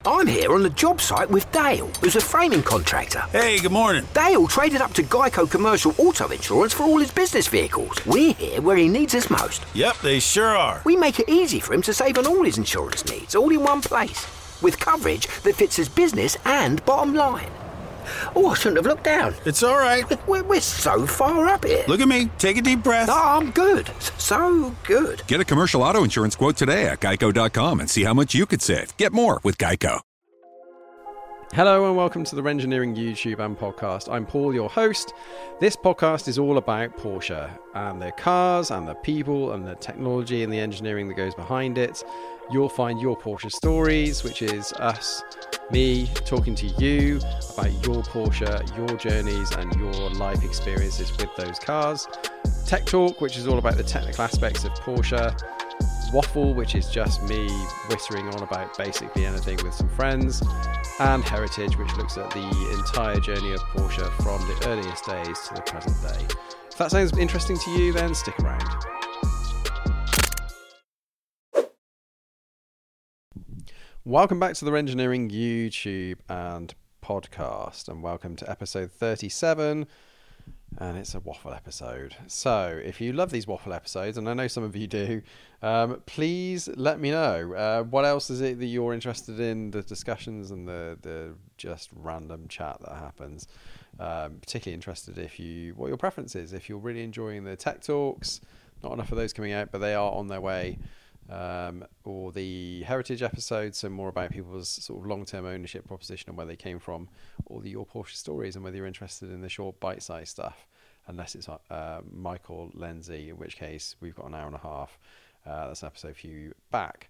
I'm here on the job site with Dale, who's a framing contractor. Hey, good morning. Dale traded up to Geico Commercial Auto Insurance for all his business vehicles. We're here where he needs us most. Yep, they sure are. We make it easy for him to save on all his insurance needs, all in one place, with coverage that fits his business and bottom line. Oh, I shouldn't have looked down. It's all right. We're so far up here. Look at me. Take a deep breath. Oh, I'm good. So good. Get a commercial auto insurance quote today at geico.com and see how much you could save. Get more with Geico. Hello and welcome to the Rengineering YouTube and podcast. I'm Paul, your host. This podcast is all about Porsche and their cars and the people and the technology and the engineering that goes behind it. You'll find your Porsche stories, which is us, me, talking to you about your Porsche, your journeys and your life experiences with those cars. Tech Talk, which is all about the technical aspects of Porsche. Waffle, which is just me whittering on about basically anything with some friends. And Heritage, which looks at the entire journey of Porsche from the earliest days to the present day. If that sounds interesting to you, then stick around. Welcome back to the Rengineering YouTube and podcast, and welcome to episode 37, and it's a waffle episode. So if you love these waffle episodes, and I know some of you do, please let me know. What else is it that you're interested in, the discussions and the just random chat that happens? Particularly interested what your preference is, if you're really enjoying the tech talks. Not enough of those coming out, but they are on their way. Or the heritage episodes, so more about people's sort of long-term ownership proposition and where they came from, or your Porsche stories, and whether you're interested in the short bite-sized stuff, unless it's Michael Lenzi, in which case we've got an hour and a half. That's an episode for you back.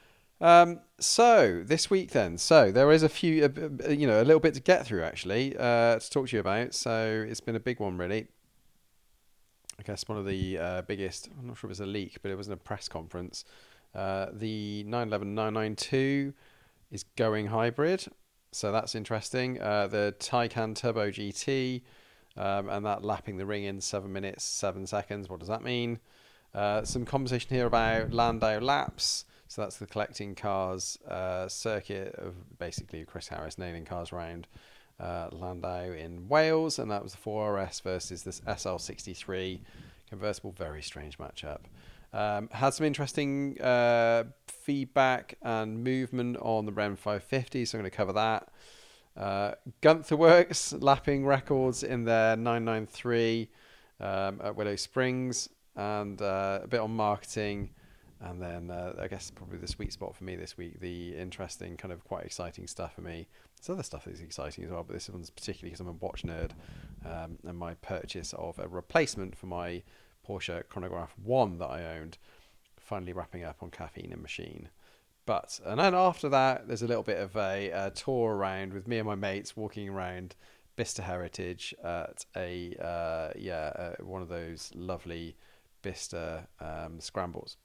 So this week then, there is a little bit to get through actually, to talk to you about. So it's been a big one really. I guess one of the biggest, I'm not sure if it was a leak, but it was in a press conference. The 911 992 is going hybrid, so that's interesting. The Taycan Turbo GT, and that lapping the ring in 7 minutes, 7 seconds. What does that mean? Some conversation here about Landau Laps. So that's the collecting cars circuit of basically Chris Harris nailing cars around Landau in Wales, and that was the 4RS versus this SL63 convertible. Very strange matchup. Had some interesting feedback and movement on the Ren 550, so I'm going to cover that. Gunther Works lapping records in their 993 at Willow Springs, and a bit on marketing. And then I guess probably the sweet spot for me this week, the interesting kind of quite exciting stuff for me. There's other stuff that's exciting as well, but this one's particularly because I'm a watch nerd, and my purchase of a replacement for my Porsche Chronograph 1 that I owned, finally wrapping up on Caffeine and Machine. And then after that, there's a little bit of a tour around with me and my mates walking around Bicester Heritage at one of those lovely Bicester scrambles.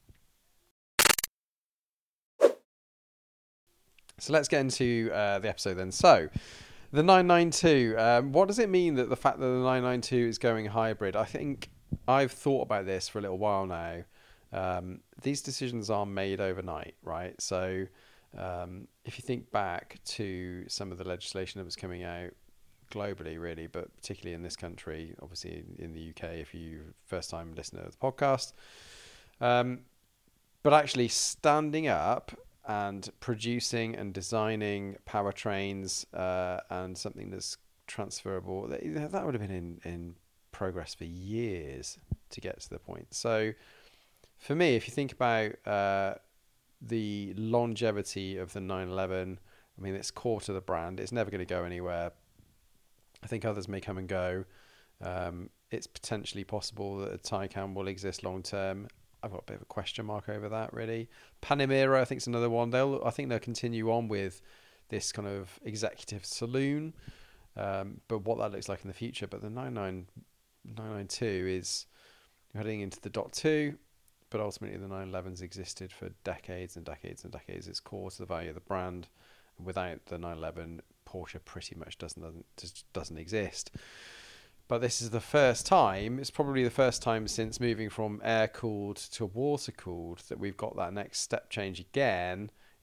So let's get into the episode then. So, the 992, what does it mean that the fact that the 992 is going hybrid? I think I've thought about this for a little while now. These decisions are made overnight, right? So, if you think back to some of the legislation that was coming out globally, really, but particularly in this country, obviously in the UK, if you're first time listener of the podcast, but actually standing up and producing and designing powertrains and something that's transferable, that would have been in progress for years to get to the point. So for me, if you think about the longevity of the 911, I mean, it's core to the brand. It's never going to go anywhere. I think others may come and go. It's potentially possible that a Taycan will exist long term. I've got a bit of a question mark over that, really. Panamera, I think, is another one. I think they'll continue on with this kind of executive saloon, but what that looks like in the future. But the 992 is heading into the Dot 2, but ultimately the 911's existed for decades and decades and decades. It's core to the value of the brand. Without the 911, Porsche pretty much doesn't exist. But this is the first time, it's probably the first time since moving from air-cooled to water-cooled that we've got that next step change again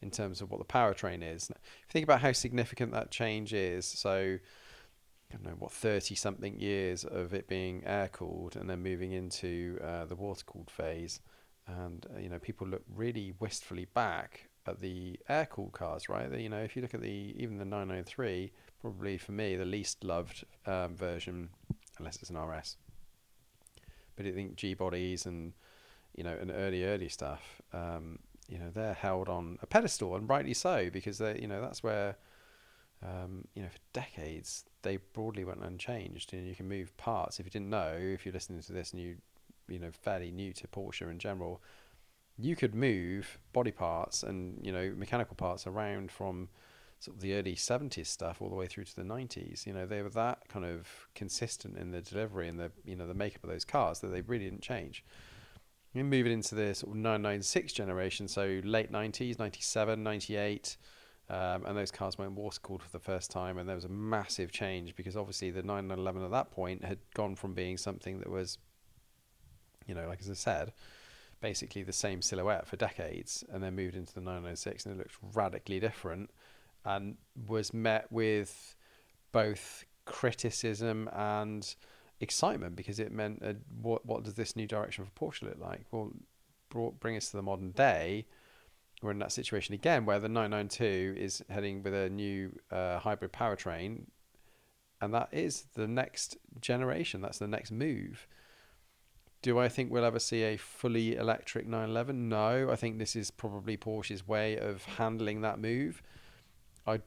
in terms of what the powertrain is. If you think about how significant that change is, so I don't know what 30 something years of it being air cooled and then moving into the water cooled phase, and people look really wistfully back at the air cooled cars, right? If you look at even the 993, probably for me the least loved version, unless it's an RS. But I think G bodies and and early stuff, they're held on a pedestal, and rightly so, because that's where for decades they broadly went unchanged. You can move parts. If you didn't know, if you're listening to this and you fairly new to Porsche in general, you could move body parts and mechanical parts around from sort of the early 70s stuff all the way through to the 90s. They were that kind of consistent in the delivery and the the makeup of those cars that they really didn't change. You move it into the sort of 996 generation, so late 90s, 97, 98, and those cars went water cooled for the first time, and there was a massive change because obviously the 911 at that point had gone from being something that was, like as I said, basically the same silhouette for decades, and then moved into the 996, and it looked radically different, and was met with both criticism and excitement because it meant what does this new direction for Porsche look like? Well, bring us to the modern day. We're in that situation again where the 992 is heading with a new hybrid powertrain, and that is the next generation. That's the next move. Do I think we'll ever see a fully electric 911? No. I think this is probably Porsche's way of handling that move. I've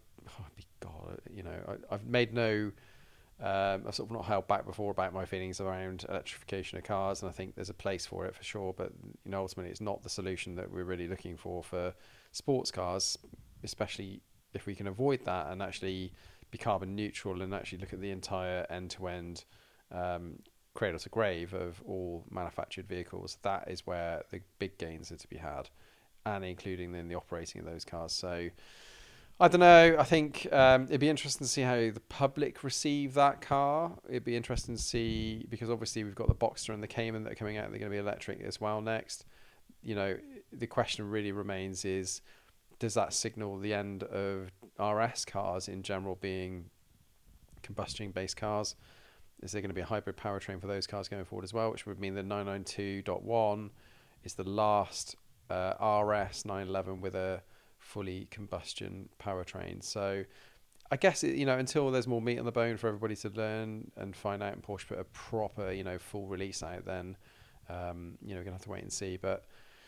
made no... I've sort of not held back before about my feelings around electrification of cars, and I think there's a place for it for sure, but ultimately it's not the solution that we're really looking for sports cars, especially if we can avoid that and actually be carbon neutral and actually look at the entire end-to-end cradle to grave of all manufactured vehicles. That is where the big gains are to be had, and including in the operating of those cars. So I don't know. I think it'd be interesting to see how the public receive that car. It'd be interesting to see, because obviously we've got the Boxster and the Cayman that are coming out. They're going to be electric as well next. The question really remains is, does that signal the end of RS cars in general being combustion-based cars? Is there going to be a hybrid powertrain for those cars going forward as well, which would mean the 992.1 is the last RS 911 with a fully combustion powertrain. So I guess until there's more meat on the bone for everybody to learn and find out, and Porsche put a proper full release out, then we're gonna have to wait and see. But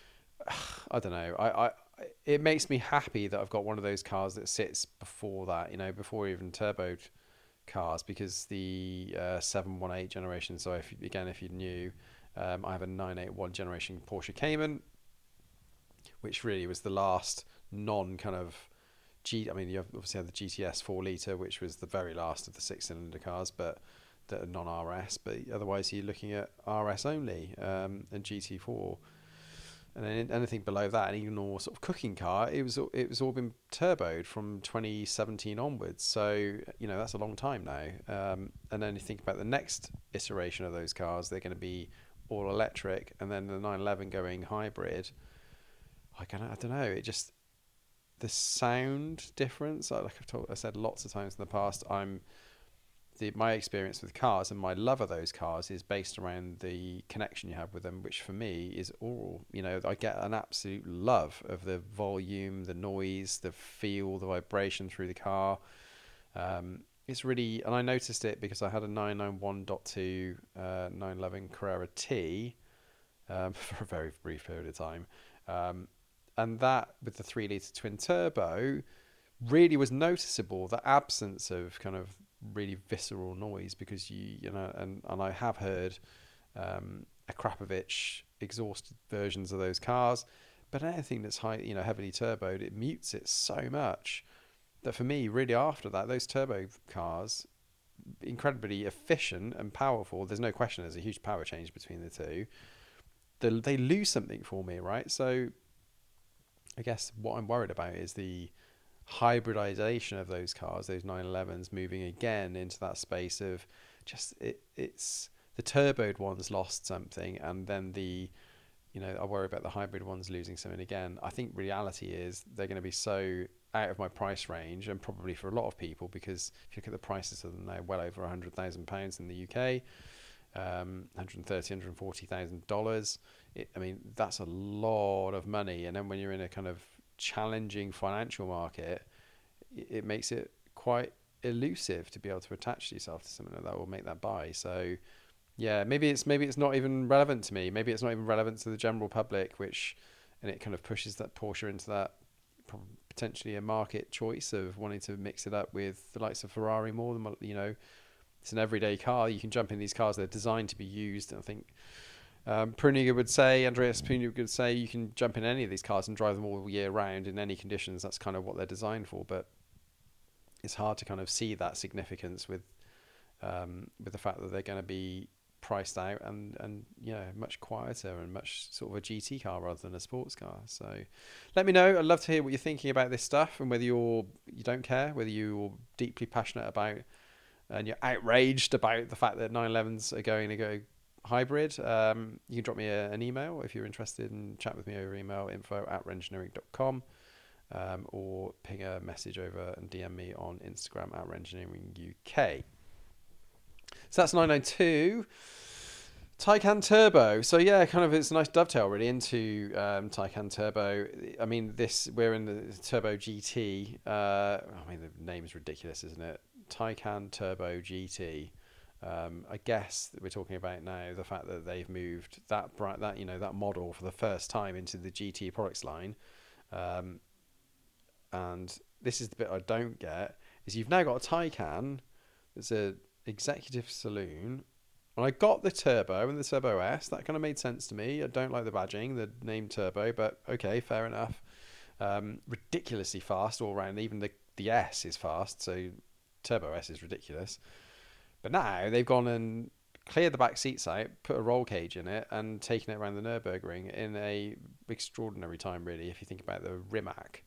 I don't know. It makes me happy that I've got one of those cars that sits before that, before even turboed cars, because the 718 generation. So if you're new, I have a 981 generation Porsche Cayman, which really was the last non kind of you obviously had the GTS 4 litre, which was the very last of the 6-cylinder cars, but that are non-RS. But otherwise you're looking at RS only, and GT4, and then anything below that, and even more sort of cooking car, it was all been turboed from 2017 onwards. So that's a long time now. And then you think about the next iteration of those cars, they're going to be all electric, and then the 911 going hybrid. I don't know. It just, the sound difference. Like I said lots of times in the past, my experience with cars and my love of those cars is based around the connection you have with them, which for me is oral. I get an absolute love of the volume, the noise, the feel, the vibration through the car. It's really, and I noticed it because I had a 991.2 911 Carrera T for a very brief period of time. And that, with the 3-litre twin turbo, really was noticeable, the absence of kind of really visceral noise, because and I have heard Akrapovic exhaust versions of those cars, but anything that's heavily turboed, it mutes it so much that for me, really after that, those turbo cars, incredibly efficient and powerful. There's no question there's a huge power change between the two. They lose something for me, right? So I guess what I'm worried about is the hybridization of those cars, those 911s, moving again into that space of just it's the turboed ones lost something, and then the I worry about the hybrid ones losing something again. I think reality is they're going to be so out of my price range, and probably for a lot of people, because if you look at the prices of them, they're well over £100,000 in the UK, $140,000. I mean, that's a lot of money. And then when you're in a kind of challenging financial market, it makes it quite elusive to be able to attach yourself to something like that will make that buy. So yeah, maybe it's not even relevant to me. Maybe it's not even relevant to the general public, and it kind of pushes that Porsche into that potentially a market choice of wanting to mix it up with the likes of Ferrari more than, it's an everyday car. You can jump in these cars. They're designed to be used. And I think Andreas Puniga would say you can jump in any of these cars and drive them all year round in any conditions. That's kind of what they're designed for. But it's hard to kind of see that significance with the fact that they're going to be priced out and much quieter and much sort of a GT car rather than a sports car. So let me know. I'd love to hear what you're thinking about this stuff, and whether you don't care, whether you're deeply passionate about and you're outraged about the fact that 911s are going to go hybrid. You can drop me an email if you're interested and chat with me over email, info@rengineering.com, or ping a message over and DM me on Instagram @rengineeringuk. So that's 992. Taycan Turbo. So yeah, kind of it's a nice dovetail really into Taycan Turbo. I mean, we're in the Turbo GT. I mean, the name is ridiculous, isn't it? Taycan Turbo GT. I guess that we're talking about now the fact that they've moved that model for the first time into the GT products line. And this is the bit I don't get, is you've now got a Taycan that's a executive saloon, and I got the Turbo and the Turbo S. That kind of made sense to me. I don't like the badging, the name Turbo, but okay, fair enough. Ridiculously fast all around. Even the S is fast, so Turbo S is ridiculous. But now they've gone and cleared the back seats out, put a roll cage in it, and taken it around the Nürburgring in a extraordinary time, really. If you think about the Rimac,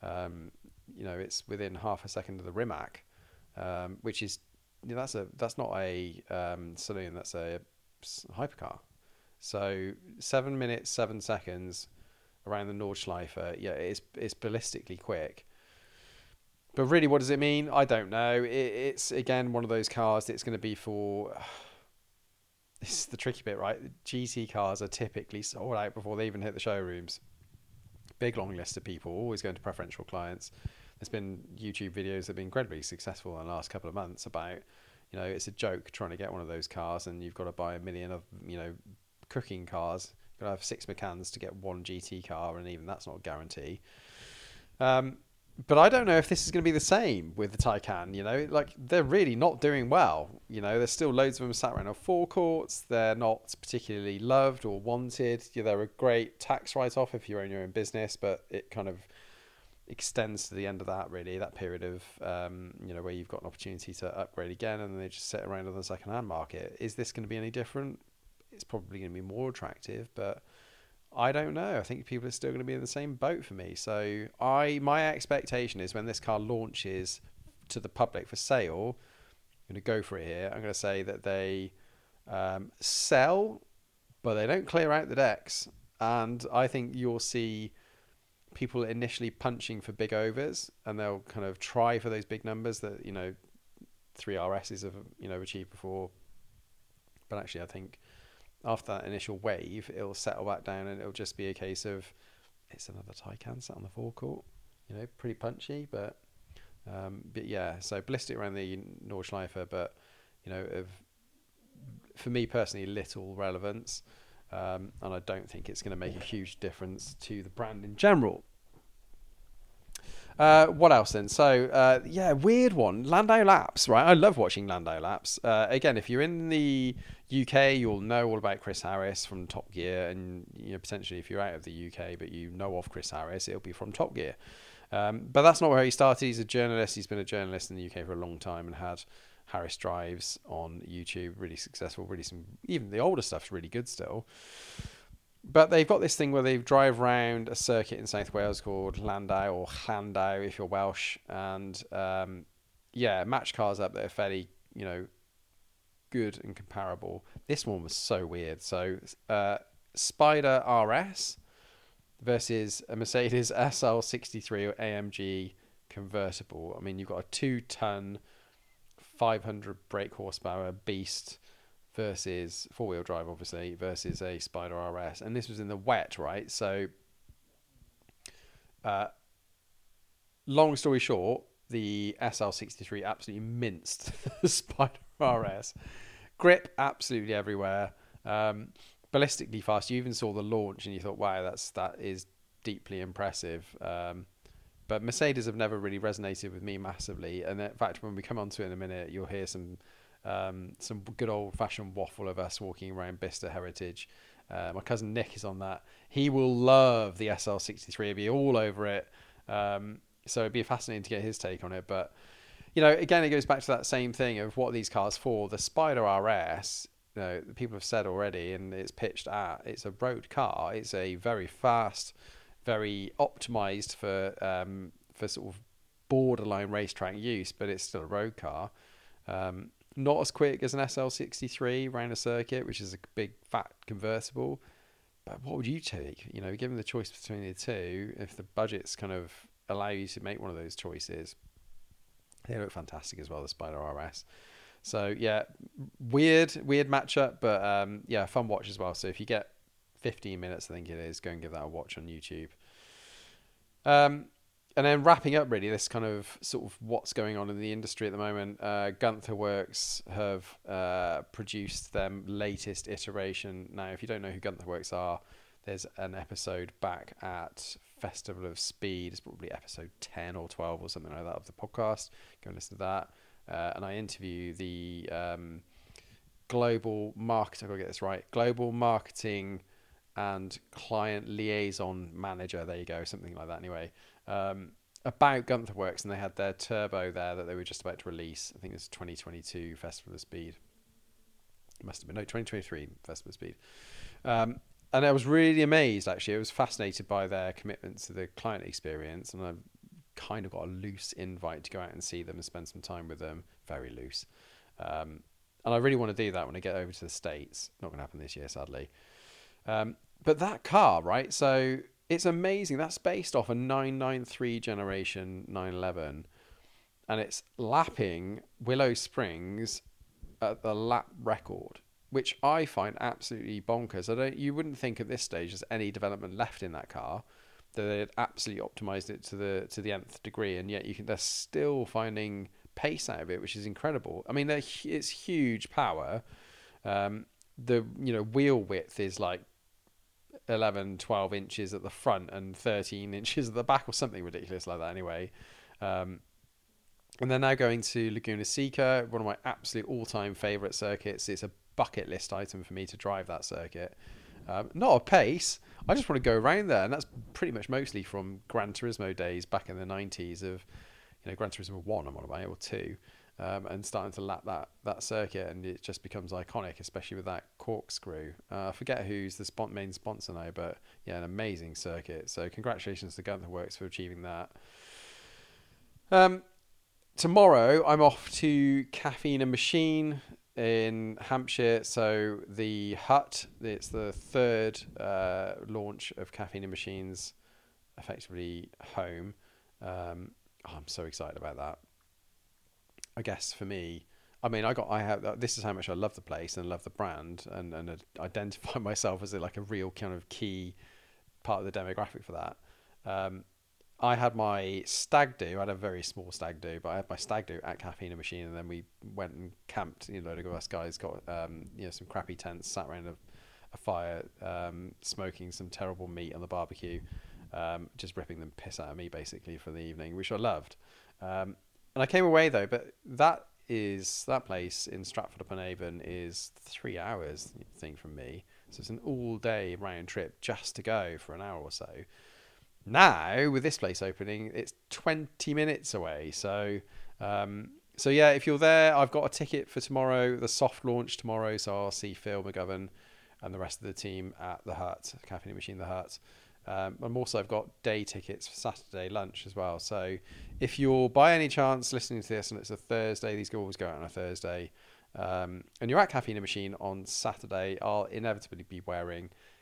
it's within half a second of the Rimac, which is that's not a saloon, that's a hypercar. So 7 minutes 7 seconds around the Nordschleife. Yeah, it's ballistically quick. But really, what does it mean? I don't know. It's again one of those cars that's going to be for. This is the tricky bit, right? GT cars are typically sold out before they even hit the showrooms. Big long list of people always going to preferential clients. There's been YouTube videos that have been incredibly successful in the last couple of months about, it's a joke trying to get one of those cars, and you've got to buy 1 million of, cooking cars. You've got to have 6 Macans to get one GT car, and even that's not a guarantee. But I don't know if this is going to be the same with the Taycan. They're really not doing well. There's still loads of them sat around our forecourts. They're not particularly loved or wanted. They're a great tax write-off if you own your own business, but it kind of extends to the end of that, really, that period of where you've got an opportunity to upgrade again, and then they just sit around on the second-hand market. Is this going to be any different? It's probably going to be more attractive, but I don't know. I think people are still going to be in the same boat for me. So my expectation is when this car launches to the public for sale, I'm going to go for it here. I'm going to say that they sell, but they don't clear out the decks. And I think you'll see people initially punching for big overs, and they'll kind of try for those big numbers that 3 RSs have achieved before. But actually, I think after that initial wave, it'll settle back down, and it'll just be a case of it's another Taycan sat on the forecourt. Pretty punchy, but yeah. So ballistic around the Nordschleife, but for me personally, little relevance, and I don't think it's going to make a huge difference to the brand in general. What else then? So, weird one. Landau laps, right? I love watching Landau laps. Again, if you're in the UK, you'll know all about Chris Harris from Top Gear, and potentially if you're out of the UK but you know of Chris Harris, it'll be from Top Gear. But that's not where he started. He's a journalist. He's been a journalist in the UK for a long time and had Harris Drives on YouTube, really successful. Really, even the older stuff's really good still. But they've got this thing where they drive around a circuit in South Wales called Landau, or Llandau if you're Welsh, and match cars up that are fairly, good and comparable. This one was so weird. So Spider RS versus a Mercedes SL63 or AMG convertible. I mean, you've got a 2-ton, 500 brake horsepower beast versus four-wheel drive, obviously, versus a Spider RS. And this was in the wet, right? So, long story short, the SL63 absolutely minced the Spider RS. Grip absolutely everywhere. Ballistically fast. You even saw the launch and you thought, wow, that is deeply impressive. But Mercedes have never really resonated with me massively. And in fact, when we come on to it in a minute, you'll hear some good old-fashioned waffle of us walking around Bicester Heritage. My cousin Nick is on that. He will love the SL63. He'll be all over it. So it'd be fascinating to get his take on it. But, you know, again, it goes back to that same thing of what are these cars for. The Spider RS, you know, people have said already, and it's pitched at, it's a road car. It's a very fast, very optimized for sort of borderline racetrack use, but it's still a road car. Not as quick as an SL63 around a circuit, which is a big fat convertible. But what would you take? You know, given the choice between the two, if the budgets kind of allow you to make one of those choices, they look fantastic as well, the Spider RS. So yeah, weird matchup, but yeah, fun watch as well. So if you get 15 minutes, I think it is, go and give that a watch on YouTube. And then wrapping up, really, this kind of sort of what's going on in the industry at the moment. Gunther Works have produced their latest iteration. Now, if you don't know who Gunther Works are, there's an episode back at Festival of Speed. It's probably episode 10 or 12 or something like that of the podcast. Go and listen to that. And I interview the global marketing, I've got to get this right, global marketing and client liaison manager. There you go, something like that anyway. About Gunther Works, and they had their turbo there that they were just about to release. I think it's 2022 Festival of Speed. It must have been, no, 2023 Festival of Speed. And I was really amazed, actually. I was fascinated by their commitment to the client experience, and I kind of got a loose invite to go out and see them and spend some time with them. Very loose. And I really want to do that when I get over to the States. Not going to happen this year, sadly. But that car, right? So it's amazing. That's based off a 993 generation 911, and it's lapping Willow Springs at the lap record, which I find absolutely bonkers. You wouldn't think at this stage there's any development left in that car, that they'd absolutely optimized it to the nth degree, and yet they're still finding pace out of it, which is incredible. I mean, it's huge power. The wheel width is like 11-12 inches at the front and 13 inches at the back, or something ridiculous like that anyway. And they're now going to Laguna Seca, one of my absolute all-time favorite circuits. It's a bucket list item for me to drive that circuit. Not a pace, I just want to go around there, and that's pretty much mostly from Gran Turismo days back in the 90s of, Gran Turismo 1 I'm on about, or 2, and starting to lap that circuit, and it just becomes iconic, especially with that corkscrew. I forget who's the main sponsor now, but yeah, an amazing circuit. So congratulations to Gunther Works for achieving that. Tomorrow I'm off to Caffeine and Machine in Hampshire. So the Hut, it's the third launch of Caffeine and Machine's effectively home. I'm so excited about that. I guess for me, I mean, this is how much I love the place and love the brand, and identify myself as a real kind of key part of the demographic for that. I had my stag do. I had a very small stag do, but I had my stag do at Caffeine and Machine, and then we went and camped. A load of us guys got some crappy tents, sat around a fire, smoking some terrible meat on the barbecue, just ripping the piss out of me basically for the evening, which I loved. And I came away though, but that place in Stratford-upon-Avon is 3 hours, I think, from me. So it's an all-day round trip just to go for an hour or so. Now, with this place opening, it's 20 minutes away. So yeah, if you're there, I've got a ticket for tomorrow, the soft launch tomorrow. So I'll see Phil McGovern and the rest of the team at the Hut, Caffeine Machine, the Hut. I've got day tickets for Saturday lunch as well. So if you're by any chance listening to this and it's a Thursday, these always go out on a Thursday, and you're at Caffeine Machine on Saturday, I'll inevitably be wearing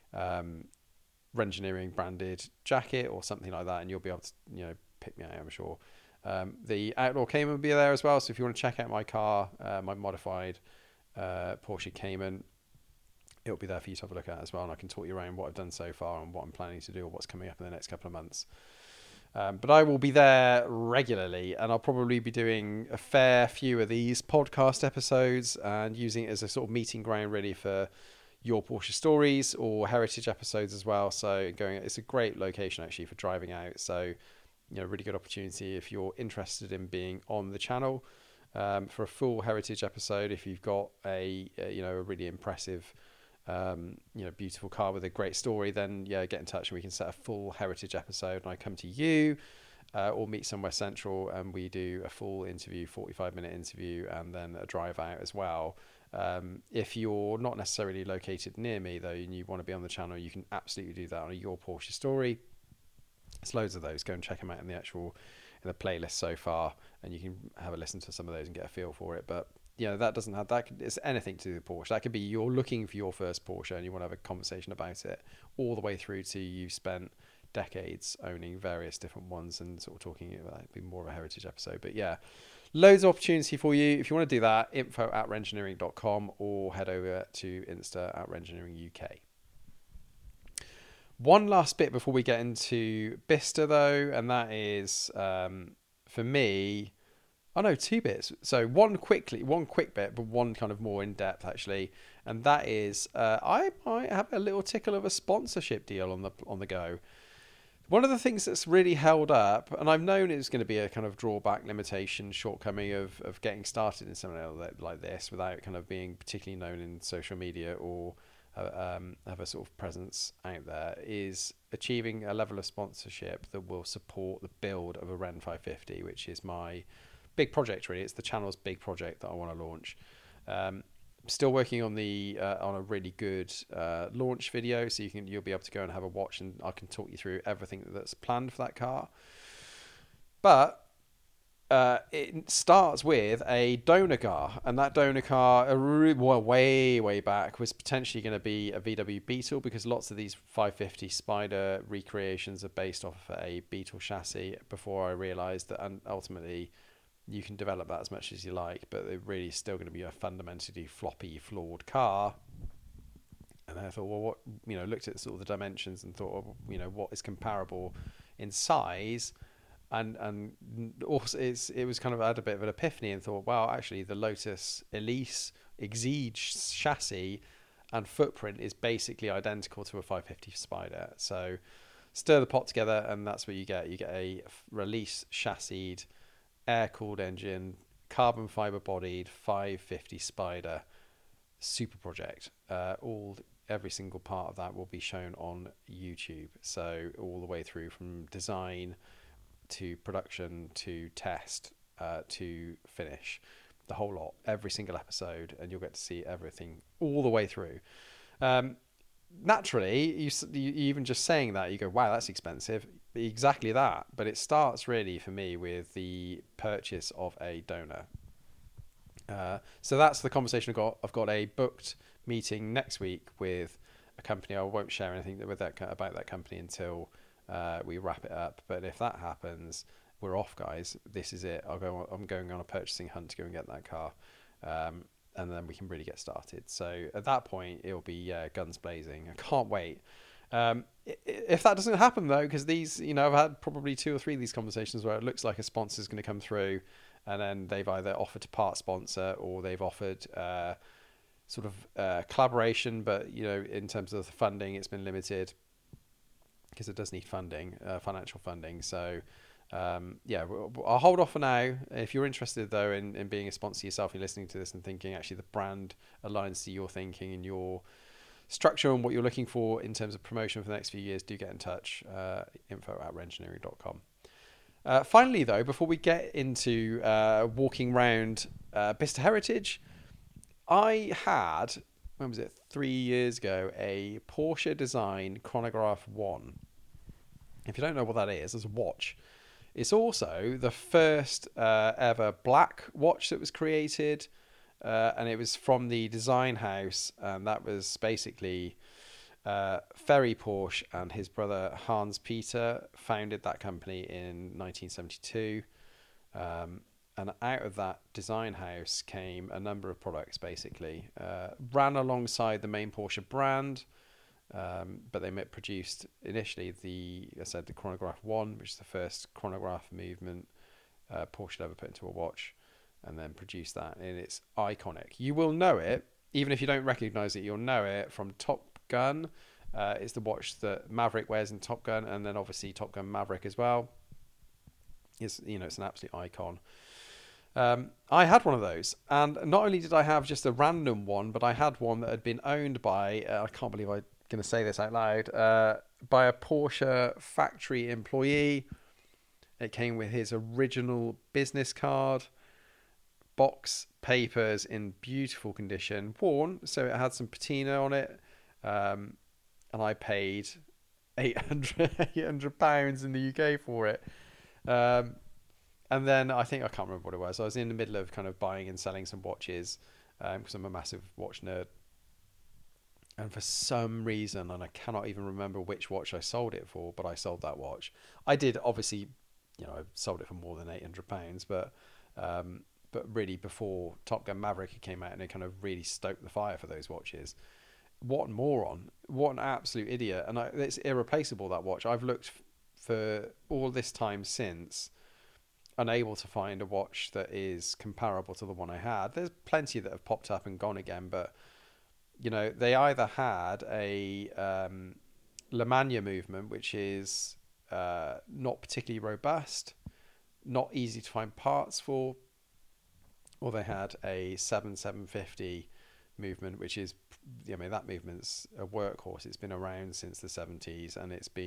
Rengineering branded jacket or something like that, and you'll be able to, pick me out, I'm sure. The Outlaw Cayman will be there as well, so if you want to check out my car, my modified Porsche Cayman, it'll be there for you to have a look at as well, and I can talk you around what I've done so far and what I'm planning to do or what's coming up in the next couple of months. But I will be there regularly, and I'll probably be doing a fair few of these podcast episodes and using it as a sort of meeting ground really for your Porsche stories or heritage episodes as well. So it's a great location actually for driving out. So, really good opportunity if you're interested in being on the channel for a full heritage episode. If you've got a really impressive, beautiful car with a great story, then get in touch and we can set a full heritage episode. And I come to you or meet somewhere central and we do a full interview, 45-minute interview, and then a drive out as well. If you're not necessarily located near me though, and you want to be on the channel, you can absolutely do that on a Your Porsche Story. There's loads of those. Go and check them out in the playlist so far, and you can have a listen to some of those and get a feel for it. But that doesn't have that. It's anything to do with Porsche. That could be you're looking for your first Porsche and you want to have a conversation about it, all the way through to you've spent decades owning various different ones and sort of talking about it. Be more of a heritage episode. But loads of opportunity for you. If you want to do that, info@rengineering.com or head over to Insta @rengineeringuk. One last bit before we get into Bicester though, and that is for me, two bits. So one quick bit, but one kind of more in depth actually, and that is I might have a little tickle of a sponsorship deal on the go. One of the things that's really held up, and I've known it's going to be a kind of drawback, limitation, shortcoming of getting started in something like this without kind of being particularly known in social media or have a sort of presence out there, is achieving a level of sponsorship that will support the build of a Ren 550, which is my big project really. It's the channel's big project that I want to launch. Still working on on a really good launch video, so you'll be able to go and have a watch, and I can talk you through everything that's planned for that car. But it starts with a donor car, and that donor car, way back, was potentially going to be a VW Beetle, because lots of these 550 Spider recreations are based off a Beetle chassis. Before I realised that, and ultimately, you can develop that as much as you like, but they're really still going to be a fundamentally floppy, flawed car. And I thought, looked at sort of the dimensions and thought, what is comparable in size? And also it was kind of, I had a bit of an epiphany and thought, wow, actually the Lotus Elise Exige chassis and footprint is basically identical to a 550 Spider. So stir the pot together, and that's what you get. You get a release chassis, air-cooled engine, carbon fiber bodied 550 Spider super project. Every single part of that will be shown on YouTube. So all the way through from design to production to test to finish, the whole lot, every single episode, and you'll get to see everything all the way through. Naturally, you even just saying that, you go, wow, that's expensive. Exactly that. But it starts really for me with the purchase of a donor. So that's the conversation I've got. I've got a booked meeting next week with a company. I won't share anything about that company until we wrap it up. But if that happens, we're off, guys. This is it. I'm going on a purchasing hunt to go and get that car. And then we can really get started. So at that point, it'll be guns blazing. I can't wait. If that doesn't happen though, because these, I've had probably 2 or 3 of these conversations where it looks like a sponsor is going to come through, and then they've either offered to part sponsor or they've offered sort of collaboration, but in terms of the funding, it's been limited because it does need funding, financial funding. So I'll hold off for now. If you're interested though in being a sponsor yourself, you're listening to this and thinking actually the brand aligns to your thinking and your structure and what you're looking for in terms of promotion for the next few years, do get in touch. info@rengineering.com. Finally though, before we get into walking around Bicester Heritage, I had, when was it, 3 years ago, a Porsche Design Chronograph 1. If you don't know what that is, it's a watch. It's also the first ever black watch that was created, and it was from the design house, and that was basically Ferry Porsche and his brother Hans Peter founded that company in 1972. And out of that design house came a number of products, basically. Ran alongside the main Porsche brand, but they produced initially the Chronograph 1, which is the first chronograph movement Porsche had ever put into a watch, and then produced that, and it's iconic. You will know it, even if you don't recognise it, you'll know it from Top Gun. It's the watch that Maverick wears in Top Gun, and then obviously Top Gun Maverick as well. It's an absolute icon. I had one of those, and not only did I have just a random one, but I had one that had been owned by, I can't believe I'm going to say this out loud, by a Porsche factory employee. It came with his original business card, box, papers in beautiful condition, worn, so it had some patina on it, and I paid £800 in the UK for it. And then I can't remember what it was. I was in the middle of kind of buying and selling some watches because I'm a massive watch nerd. And for some reason, and I cannot even remember which watch I sold it for, but I sold that watch. I did, obviously, I sold it for more than £800, but really before Top Gun Maverick came out, and it kind of really stoked the fire for those watches. What a moron. What an absolute idiot. And it's irreplaceable, that watch. I've looked for all this time since, unable to find a watch that is comparable to the one I had. There's plenty that have popped up and gone again, but they either had a Lemania movement, which is not particularly robust, not easy to find parts for, or they had a 750 movement, which is, that movement's a workhorse. It's been around since the 70s, and it's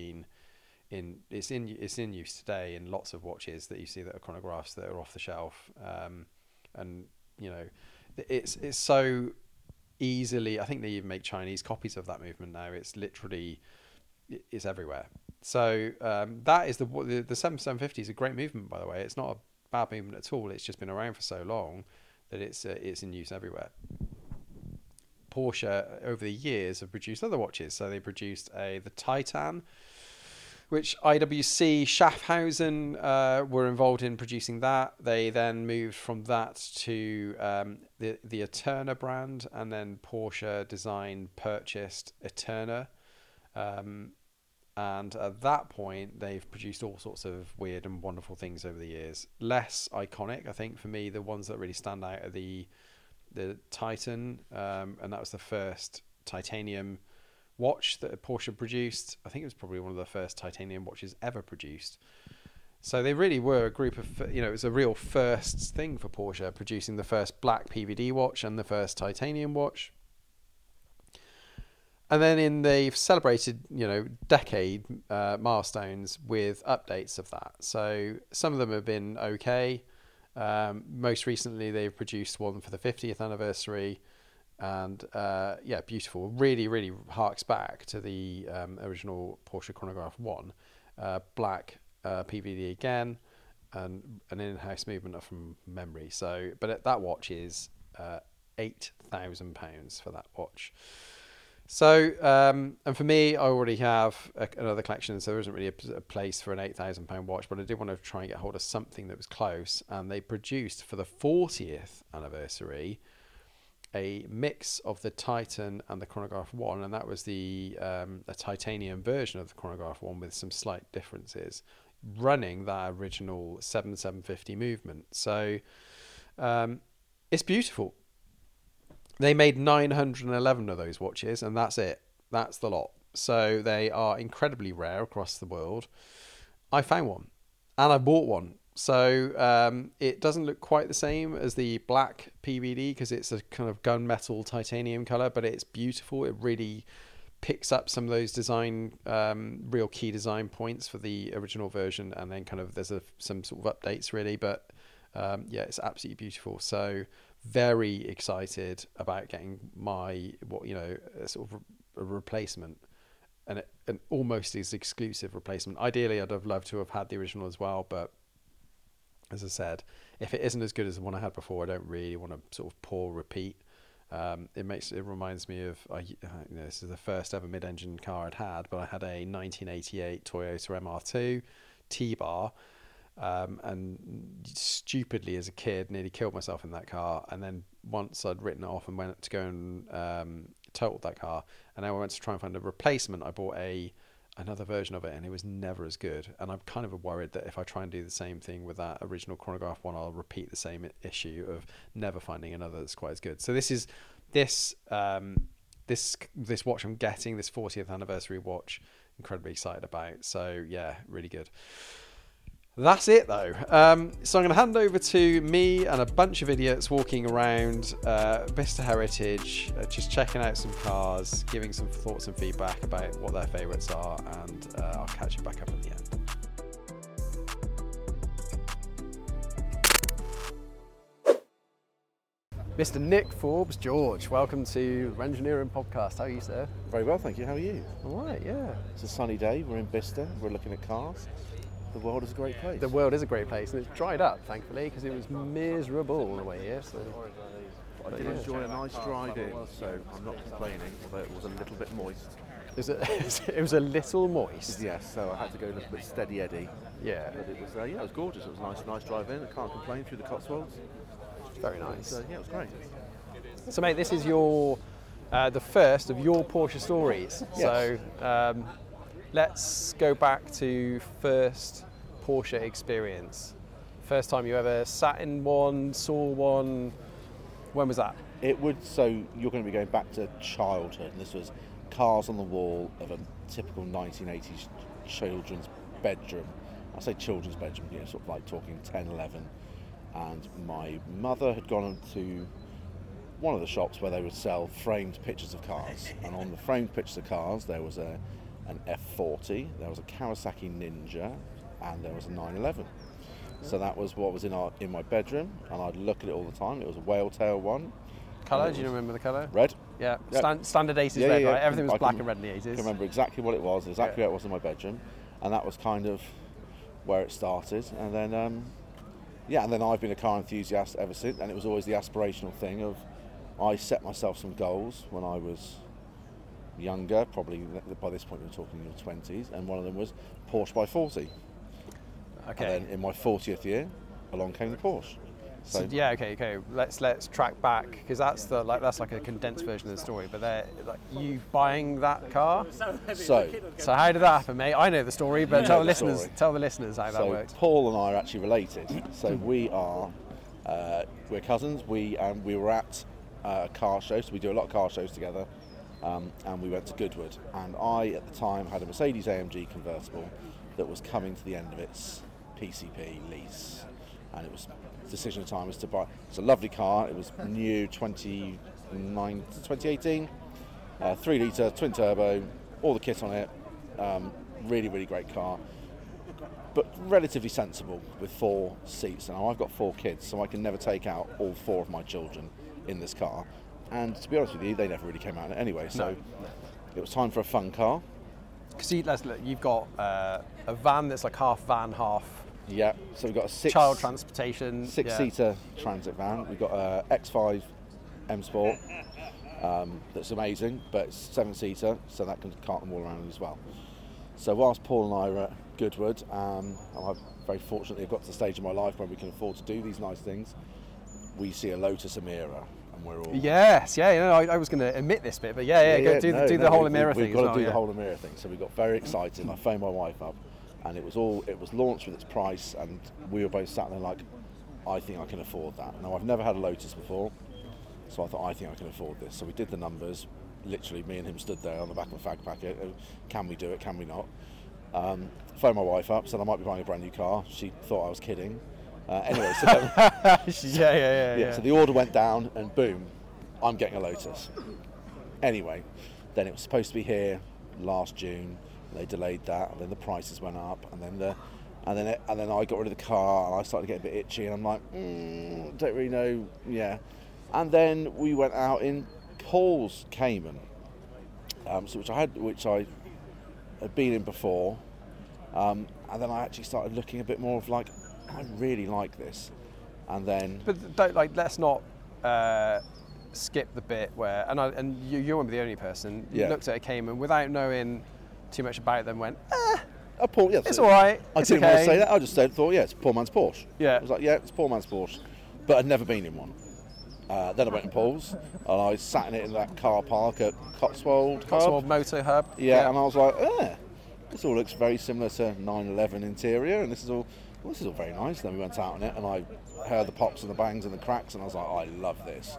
in use today in lots of watches that you see that are chronographs that are off the shelf, and it's so easily. I think they even make Chinese copies of that movement now. It's literally it's everywhere. So that is the 750 is a great movement, by the way. It's not a bad movement at all. It's just been around for so long that it's in use everywhere. Porsche over the years have produced other watches. So they produced the Titan, which IWC Schaffhausen were involved in producing that. They then moved from that to the Eterna brand, and then Porsche purchased Eterna. And at that point, they've produced all sorts of weird and wonderful things over the years. Less iconic, I think, for me, the ones that really stand out are the Titan, and that was the first titanium watch that Porsche produced. I think it was probably one of the first titanium watches ever produced. So they really were a group of, it was a real first thing for Porsche, producing the first black PVD watch and the first titanium watch. And then they've celebrated, decade milestones with updates of that. So some of them have been okay. Most recently, they've produced one for the 50th anniversary. And beautiful. Really, really harks back to the original Porsche Chronograph 1. Black PVD again, and an in-house movement from memory. So, but that watch is £8,000 for that watch. So, and for me, I already have another collection, so there isn't really a place for an £8,000 watch, but I did want to try and get hold of something that was close. And they produced for the 40th anniversary a mix of the Titan and the Chronograph 1, and that was a titanium version of the Chronograph 1 with some slight differences, running that original 750 movement. So it's beautiful. They made 911 of those watches, and that's it. That's the lot. So they are incredibly rare across the world. I found one, and I bought one. So it doesn't look quite the same as the black PVD because it's a kind of gunmetal titanium color, but it's beautiful. It really picks up some of those real key design points for the original version, and then kind of there's some sort of updates really. But it's absolutely beautiful. So very excited about getting sort of a replacement, and an almost as exclusive replacement. Ideally, I'd have loved to have had the original as well, but as I said, if it isn't as good as the one I had before, I don't really want to sort of pour repeat. It reminds me of this is the first ever mid-engine car I'd had, but I had a 1988 Toyota MR2 T-Bar, and stupidly as a kid nearly killed myself in that car. And then once I'd written it off and went to go and totaled that car, and then I went to try and find a replacement, I bought another version of it, and it was never as good. And I'm kind of worried that if I try and do the same thing with that original chronograph one, I'll repeat the same issue of never finding another that's quite as good. So this watch I'm getting, this 40th anniversary watch, incredibly excited about. So yeah, really good. That's it though. So I'm going to hand over to me and a bunch of idiots walking around Bicester Heritage, just checking out some cars, giving some thoughts and feedback about what their favourites are, and I'll catch you back up at the end. Mr. Nick Forbes George, welcome to Engineering Podcast. How are you, sir? Very well, thank you. How are you? All right, yeah. It's a sunny day. We're in Bicester. We're looking at cars. The world is a great place. The world is a great place, and it's dried up, thankfully, because it was miserable all the way here. So I did enjoy a nice drive in, so I'm not complaining, although it was a little bit moist. It was a little moist. Yes, so I had to go a little bit steady Eddie. Yeah. But it was, it was gorgeous. It was a nice drive in. I can't complain through the Cotswolds. Very nice. Yeah, it was great. So, mate, this is your the first of your Porsche stories. Yes. So, let's go back to first Porsche experience. First time you ever sat in one, saw one. When was that? So you're going to be going back to childhood. And this was cars on the wall of a typical 1980s children's bedroom. I say children's bedroom, sort of like talking 10, 11. And my mother had gone to one of the shops where they would sell framed pictures of cars. And on the framed pictures of cars, there was an F40, there was a Kawasaki Ninja, and there was a 911. So that was what was in my bedroom, and I'd look at it all the time. It was a whale tail one. Colour? Do you remember the colour? Red. Yeah. Yep. Standard 80s red, right? Everything was black and red in the 80s. I can remember exactly what it was, exactly where it was in my bedroom, and that was kind of where it started. And then, and then I've been a car enthusiast ever since, and it was always the aspirational thing of I set myself some goals when I was younger, probably by this point we were talking in your 20s, and one of them was Porsche by 40. Okay. And then in my 40th year, along came the Porsche. So yeah, okay. Let's track back, because that's like a condensed version of the story. But you buying that car. So how did that happen, mate? I know the story, but tell the listeners how that worked. Paul and I are actually related. So we're cousins. We were at a car show. So we do a lot of car shows together. And we went to Goodwood. And I, at the time, had a Mercedes AMG convertible that was coming to the end of its PCP lease, and it was decision time was to buy. It's a lovely car. It was new 2018, 3 litre twin turbo, all the kit on it. Really, really great car, but relatively sensible with 4 seats. And I've got 4 kids, so I can never take out all 4 of my children in this car. And to be honest with you, they never really came out anyway. So it was time for a fun car. Because you've got a van that's like half van, half. Yeah, so we've got a child transportation, 6-seater transit van. We've got a X5 M Sport that's amazing, but it's 7-seater, so that can cart them all around as well. So whilst Paul and I were at Goodwood, and I've very fortunately got to the stage in my life where we can afford to do these nice things, we see a Lotus Emira. We're all yes, I was going to omit this bit, but do the whole Emira thing. We've got to do the whole Emira thing. So we got very excited. I phoned my wife up, and it was launched with its price, and we were both sat there like, I think I can afford that. Now I've never had a Lotus before, so I thought I think I can afford this. So we did the numbers. Literally, me and him stood there on the back of a fag packet. Can we do it? Can we not? Phoned my wife up, said I might be buying a brand new car. She thought I was kidding. Anyway, so yeah. So the order went down, and boom, I'm getting a Lotus. Anyway, then it was supposed to be here last June. They delayed that, and then the prices went up, and then I got rid of the car, and I started to get a bit itchy, and I'm like, don't really know, And then we went out in Paul's Cayman, which I had been in before, and then I actually started looking a bit more of like, I really like this, and then. But let's not skip the bit where, and you won't be the only person. You Yeah. looked at a Cayman without knowing too much about them. Went, it's all right. I It's didn't want to okay. say that. I just thought, yeah, it's a poor man's Porsche. Yeah. I was like, yeah, it's a poor man's Porsche. But I'd never been in one. Then I went to Paul's, and I sat in it in that car park at Cotswold Hub. Cotswold Motor Hub. Yeah, and I was like, this all looks very similar to 911 interior, and this is all very nice. Then we went out on it, and I heard the pops and the bangs and the cracks, and I was like, I love this.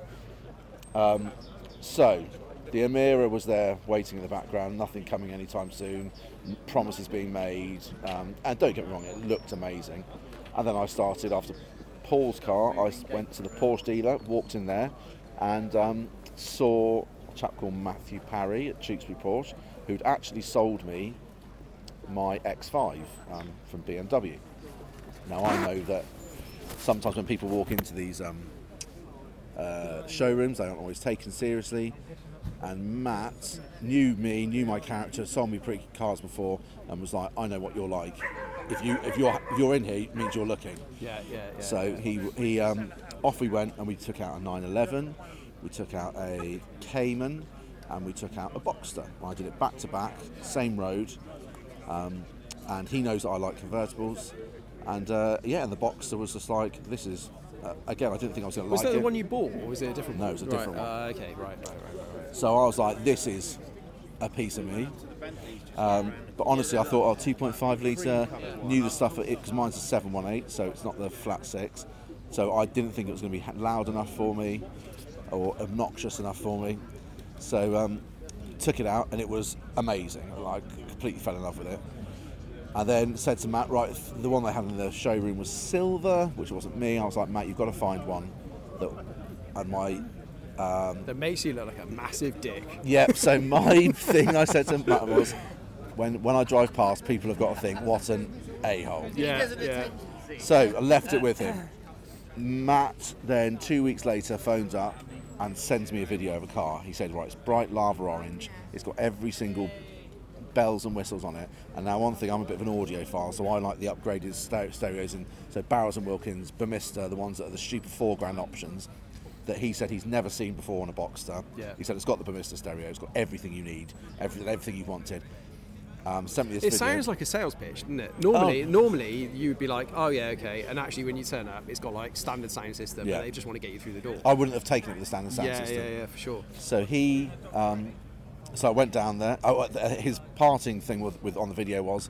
So, the Emira was there waiting in the background, nothing coming anytime soon, promises being made, and don't get me wrong, it looked amazing. And then I started, after Paul's car, I went to the Porsche dealer, walked in there, and saw a chap called Matthew Parry at Tewkesbury Porsche, who'd actually sold me my X5 from BMW. Now, I know that sometimes when people walk into these showrooms, they aren't always taken seriously. And Matt knew me, knew my character, sold me pretty cars before, and was like, "I know what you're like. If you're in here, it means you're looking." Yeah. So he off we went, and we took out a 911, we took out a Cayman, and we took out a Boxster. I did it back to back, same road, and he knows that I like convertibles, and and the Boxster was just like, this is. Again, I didn't think I was going to like it. Was that the one you bought, or was it a different one? No, it was a different one. Okay, right. So I was like, this is a piece of me. But honestly, I thought, 2.5 litre, knew the stuff, because mine's a 718, so it's not the flat 6. So I didn't think it was going to be loud enough for me, or obnoxious enough for me. So took it out, and it was amazing. I completely fell in love with it. I then said to Matt, right, the one they had in the showroom was silver, which wasn't me. I was like, Matt, you've got to find one That makes you look like a massive dick. Yep, so my thing I said to Matt was, when I drive past, people have got to think, what an a-hole. Yeah. So I left it with him. Matt then 2 weeks later phones up and sends me a video of a car. He said, right, it's bright lava orange, it's got every single bells and whistles on it. And now one thing, I'm a bit of an audiophile, so I like the upgraded stereos, and so Barrows and Wilkins, Bemista, the ones that are the stupid $4,000 options that he said he's never seen before on a Boxster. Yeah. He said it's got the Bemista stereo, it's got everything you need, everything you wanted. Sent me this It video. sounds like a sales pitch, doesn't it? Normally you would be like, oh yeah, okay, and actually when you turn up, it's got like standard sound system, Yeah. and they just want to get you through the door. I wouldn't have taken it with the standard sound system. Yeah, for sure. So he, so I went down there. His parting thing with on the video was,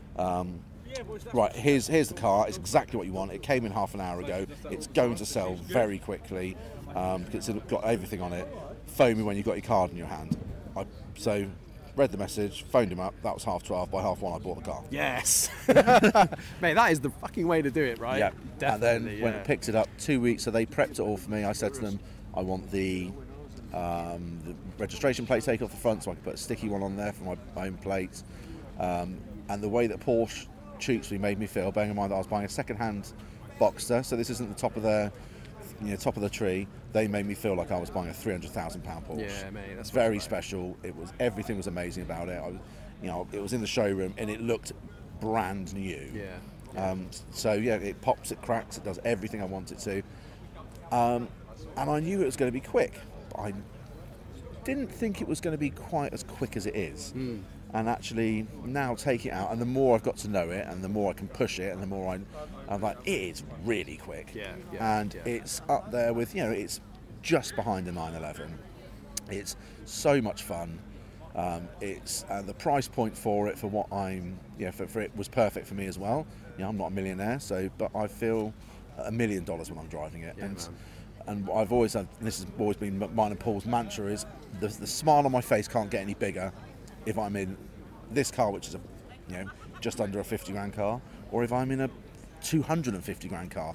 right, here's the car. It's exactly what you want. It came in half an hour ago. It's going to sell very quickly because it's got everything on it. Phone me when you've got your card in your hand. So read the message, phoned him up. That was 12:30. By 1:30, I bought the car. Yes, mate, that is the fucking way to do it, right? Yeah, Definitely. and then when it picked it up 2 weeks, so they prepped it all for me. I said to them, I want the registration plate taken off the front, so I can put a sticky one on there for my own plates. And the way that Porsche Tewkesbury made me feel, bearing in mind that I was buying a second-hand Boxster, so this isn't the top of the tree. They made me feel like I was buying a £300,000 Porsche. Yeah, mate, that's very right. special. Everything was amazing about it. It was in the showroom and it looked brand new. Yeah. So yeah, it pops, it cracks, it does everything I want it to. And I knew it was going to be quick, but I didn't think it was going to be quite as quick as it is. And actually now take it out, and the more I've got to know it, and the more I can push it, and the more I'm like, it is really quick. And it's up there with, it's just behind a 911. It's so much fun. It's the price point for it, for what I'm, for it was perfect for me as well. I'm not a millionaire, but I feel $1 million when I'm driving it. And I've always had, and this has always been mine and Paul's mantra, is the smile on my face can't get any bigger if I'm in this car, which is just under a $50,000 car, or if I'm in a $250,000 car.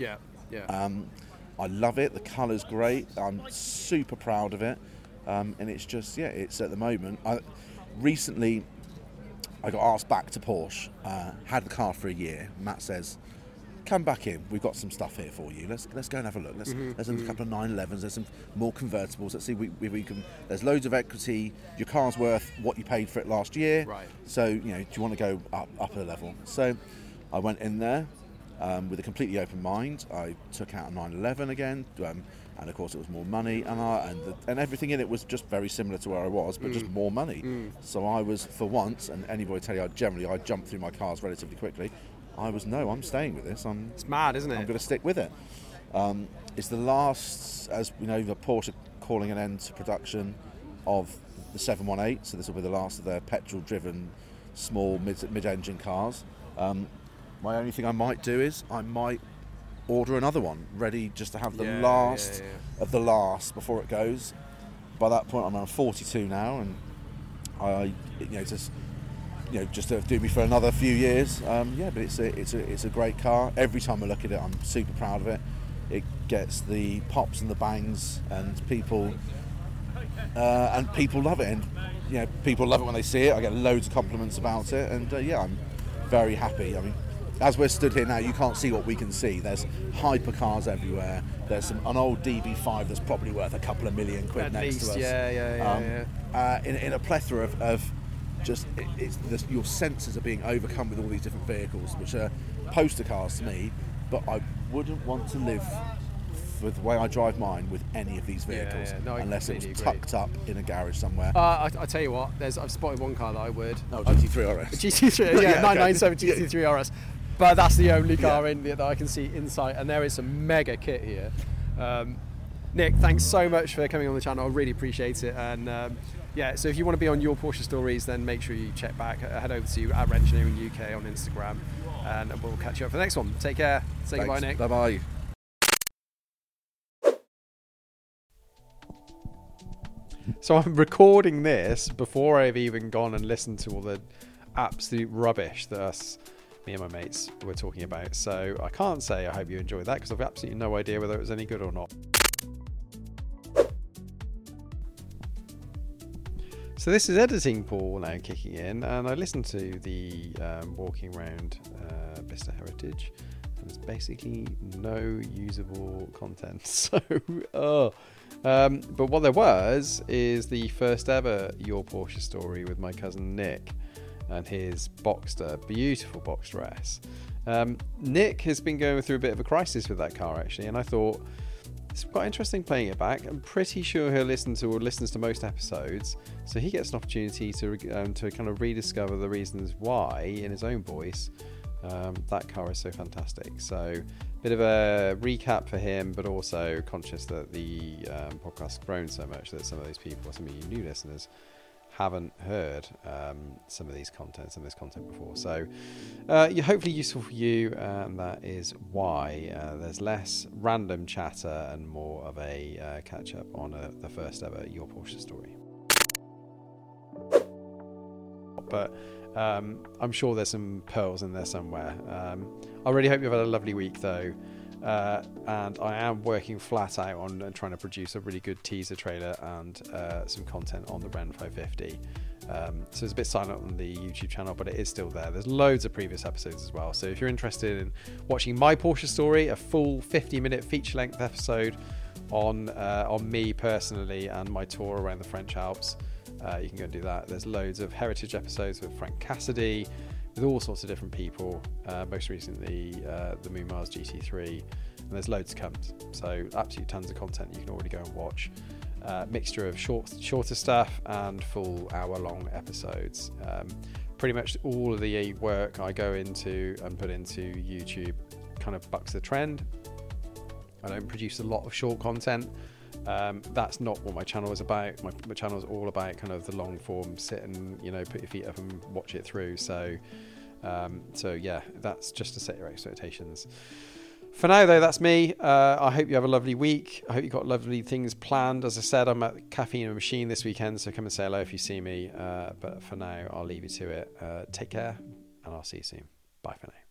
I love it. The colour's great. I'm super proud of it, and it's just it's at the moment. Recently, I got asked back to Porsche. Had the car for a year. Matt says, come back in, we've got some stuff here for you, let's go and have a look. There's a couple of 911s, there's some more convertibles, let's see if we can, there's loads of equity, your car's worth what you paid for it last year, right? So do you want to go up a level? So I went in there, with a completely open mind. I took out a 911 again, and of course it was more money, and everything in it was just very similar to where I was, but just more money. So I was, for once, and anybody tell you I jump through my cars relatively quickly. I'm staying with this. It's mad, isn't it? I'm going to stick with it. It's the last, as we know, the Porsche calling an end to production of the 718. So this will be the last of their petrol-driven, small mid-engine cars. My only thing I might do is I might order another one, ready just to have the last of the last before it goes. By that point, I'm around 42 now, and just to do me for another few years. But it's a great car. Every time I look at it, I'm super proud of it. It gets the pops and the bangs, and people love it. And people love it when they see it. I get loads of compliments about it, and I'm very happy. I mean, as we're stood here now, you can't see what we can see. There's hypercars everywhere. There's an old DB5 that's probably worth a couple of million quid At next least, to us. In a plethora of just your senses are being overcome with all these different vehicles, which are poster cars to me. But I wouldn't want to live with the way I drive mine with any of these vehicles, unless it was tucked up in a garage somewhere. I tell you what, I've spotted one car that I would. Oh, GT3 RS. GT3, 997 GT3 RS. But that's the only car in that I can see inside, and there is some mega kit here. Nick, thanks so much for coming on the channel. I really appreciate it. And so if you want to be on your Porsche stories, then make sure you check back. Head over to @Rengineering UK on Instagram, and we'll catch you up for the next one. Take care. Say goodbye, Nick. Bye bye. So I'm recording this before I've even gone and listened to all the absolute rubbish that me and my mates were talking about. So I can't say I hope you enjoyed that, because I've absolutely no idea whether it was any good or not. So this is editing Paul now kicking in, and I listened to the walking around Bicester Heritage, and there's basically no usable content. So, but what there was is the first ever Your Porsche story with my cousin Nick and his Boxster, beautiful Boxster S. Nick has been going through a bit of a crisis with that car actually, and I thought it's quite interesting playing it back. I'm pretty sure he'll listens to most episodes, so he gets an opportunity to kind of rediscover the reasons why in his own voice that car is so fantastic. So bit of a recap for him, but also conscious that the podcast has grown so much that some of these people, some of you new listeners, haven't heard some of this content before. So hopefully useful for you, and that is why there's less random chatter and more of a catch up on the first ever Your Porsche story. But I'm sure there's some pearls in there somewhere. I really hope you've had a lovely week though. And I am working flat out on trying to produce a really good teaser trailer and some content on the Ren 550. So it's a bit silent on the YouTube channel, but it is still there. There's loads of previous episodes as well. So if you're interested in watching my Porsche story, a full 50-minute feature-length episode on me personally and my tour around the French Alps, you can go and do that. There's loads of heritage episodes with Frank Cassidy, with all sorts of different people, most recently the Moon Mars GT3, and there's loads to come. So absolutely tons of content you can already go and watch. Mixture of shorter stuff and full hour-long episodes. Pretty much all of the work I go into and put into YouTube kind of bucks the trend. I don't produce a lot of short content. That's not what my channel is about. My channel is all about kind of the long form, sit and put your feet up and watch it through. So yeah, that's just to set your expectations. For now though, that's me. I hope you have a lovely week. I hope you've got lovely things planned. As I said, I'm at Caffeine and Machine this weekend, so come and say hello if you see me. But for now, I'll leave you to it. Take care, and I'll see you soon. Bye for now.